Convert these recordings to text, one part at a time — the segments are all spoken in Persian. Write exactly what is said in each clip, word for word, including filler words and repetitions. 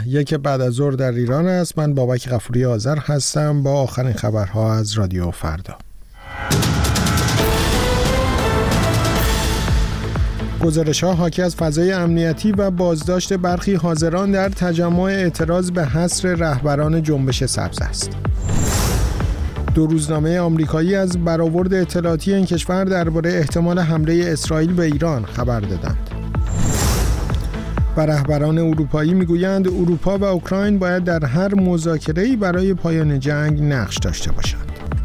یک بعد از ظهر در ایران است. من بابک غفوری آذر هستم با آخرین خبرها از رادیو فردا. گزارش‌ها حاکی از فضای امنیتی و بازداشت برخی حاضران در تجمع اعتراض به حصر رهبران جنبش سبز است. دو روزنامه آمریکایی از برآورد اطلاعاتی این کشور درباره احتمال حمله اسرائیل به ایران خبر دادند. و رهبران اروپایی میگویند اروپا و اوکراین باید در هر مذاکره‌ای برای پایان جنگ نقش داشته باشند.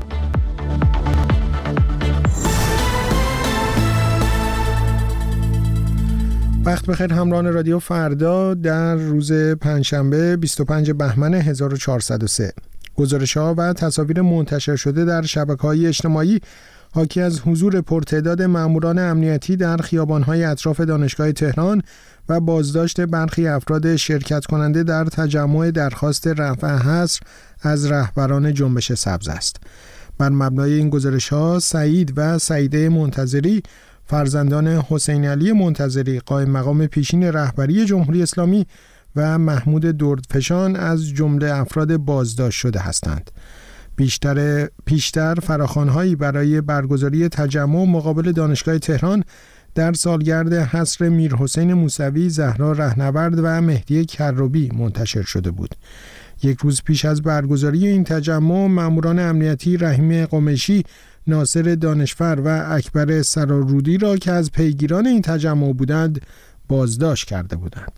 وقت بخیر همراهان رادیو فردا در روز پنجشنبه بیست و پنج بهمن هزار و چهارصد و سه. گزارش‌ها و تصاویر منتشر شده در شبکه‌های اجتماعی حاکی از حضور پرتعداد ماموران امنیتی در خیابان‌های اطراف دانشگاه تهران و بازداشت برخی افراد شرکت کننده در تجمع درخواست رفع حصر از رهبران جنبش سبز است. بر مبنای این گزارش‌ها سعید و سعیده منتظری فرزندان حسین علی منتظری قائم مقام پیشین رهبری جمهوری اسلامی و محمود دردفشان از جمله افراد بازداشت شده هستند. بیشتر پیشتر فراخوان‌هایی برای برگزاری تجمع مقابل دانشگاه تهران در سالگرد حصر میرحسین موسوی، زهرا رهنورد و مهدی کروبی منتشر شده بود. یک روز پیش از برگزاری این تجمع ماموران امنیتی رحیم قمیشی، ناصر دانشفر و اکبر سرارودی را که از پیگیران این تجمع بودند بازداشت کرده بودند.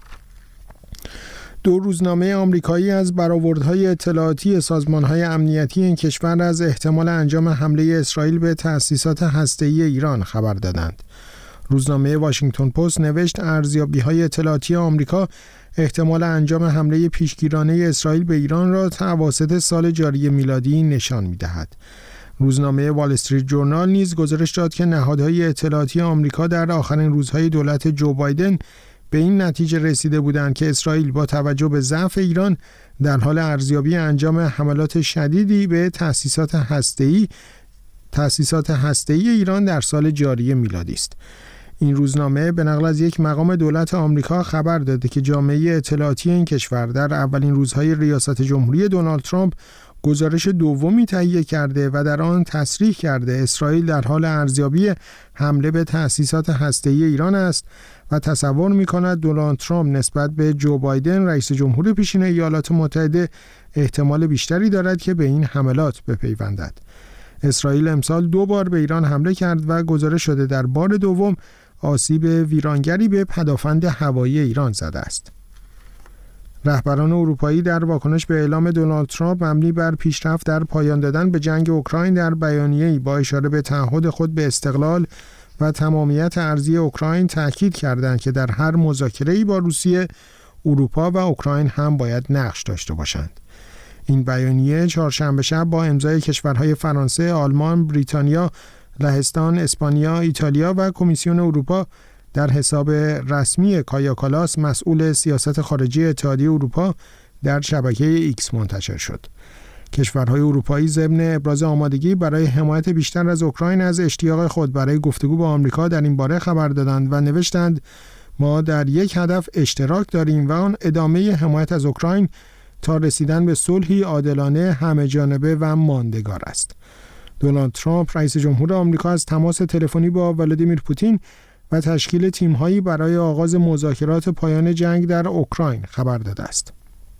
دو روزنامه آمریکایی از برآوردهای اطلاعاتی سازمان‌های امنیتی این کشور از احتمال انجام حمله اسرائیل به تأسیسات هسته‌ای ایران خبر دادند. روزنامه واشنگتن پست نوشت ارزیابی‌های اطلاعاتی آمریکا احتمال انجام حمله پیشگیرانه اسرائیل به ایران را تا اواسط سال جاری میلادی نشان می‌دهد. روزنامه وال استریت جورنال نیز گزارش داد که نهادهای اطلاعاتی آمریکا در آخرین روزهای دولت جو بایدن به این نتیجه رسیده بودند که اسرائیل با توجه به ضعف ایران در حال ارزیابی انجام حملات شدیدی به تأسیسات هسته‌ای تأسیسات هسته‌ای ایران در سال جاری میلادی است. این روزنامه به نقل از یک مقام دولت آمریکا خبر داده که جامعه اطلاعاتی این کشور در اولین روزهای ریاست جمهوری دونالد ترامپ گزارش دومی تهیه کرده و در آن تصریح کرده اسرائیل در حال ارزیابی حمله به تأسیسات هسته‌ای ایران است و تصور می‌کند دونالد ترامپ نسبت به جو بایدن رئیس جمهور پیشین ایالات متحده احتمال بیشتری دارد که به این حملات بپیوندد. اسرائیل امسال دو بار به ایران حمله کرد و گزارش شده در بار دوم آسیب ویرانگری به پدافند هوایی ایران زده است. رهبران اروپایی در واکنش به اعلام دونالد ترامپ مبنی بر پیشرفت در پایان دادن به جنگ اوکراین در بیانیه‌ای با اشاره به تعهد خود به استقلال و تمامیت ارضی اوکراین تاکید کردند که در هر مذاکره‌ای با روسیه، اروپا و اوکراین هم باید نقش داشته باشند. این بیانیه چهارشنبه شب با امضای کشورهای فرانسه، آلمان، بریتانیا، لهستان، اسپانیا، ایتالیا و کمیسیون اروپا در حساب رسمی کایا کالاس مسئول سیاست خارجی اتحادیه اروپا در شبکه ایکس منتشر شد. کشورهای اروپایی ضمن ابراز آمادگی برای حمایت بیشتر از اوکراین از اشتیاق خود برای گفتگو با آمریکا در این باره خبر دادند و نوشتند ما در یک هدف اشتراک داریم و آن ادامه حمایت از اوکراین تا رسیدن به صلحی عادلانه همه جانبه و ماندگار است. دونالد ترامپ رئیس جمهور آمریکا از تماس تلفنی با ولادیمیر پوتین و تشکیل تیم‌هایی برای آغاز مذاکرات پایان جنگ در اوکراین خبر داده است.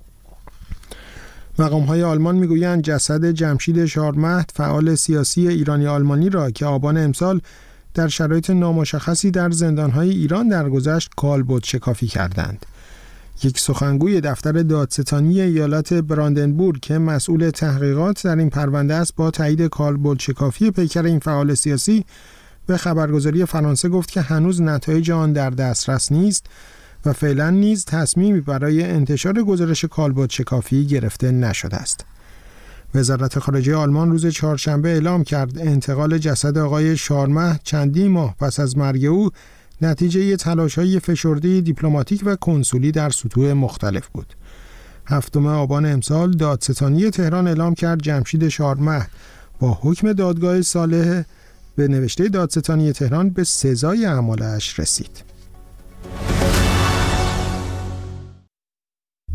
مقام‌های آلمان می‌گویند جسد جمشید شارمهد فعال سیاسی ایرانی آلمانی را که آبان امسال در شرایط نامشخصی در زندان‌های ایران درگذشت کالبد شکافی کردند. یک سخنگوی دفتر دادستانی ایالت براندنبورگ که مسئول تحقیقات در این پرونده است با تایید کالبد شکافی پیکر این فعال سیاسی به خبرگزاری فرانسه گفت که هنوز نتایج آن در دسترس نیست و فعلا نیز تصمیمی برای انتشار گزارش کالبد شکافی گرفته نشده است. وزارت خارجه آلمان روز چهارشنبه اعلام کرد انتقال جسد آقای شارمهد چندین ماه پس از مرگ او نتیجه تلاش‌های فشرده دیپلماتیک و کنسولی در سطوح مختلف بود. هفتم آبان امسال دادستانی تهران اعلام کرد جمشید شارمهد با حکم دادگاه صالح به نوشته دادستانی تهران به سزای اعمالش رسید.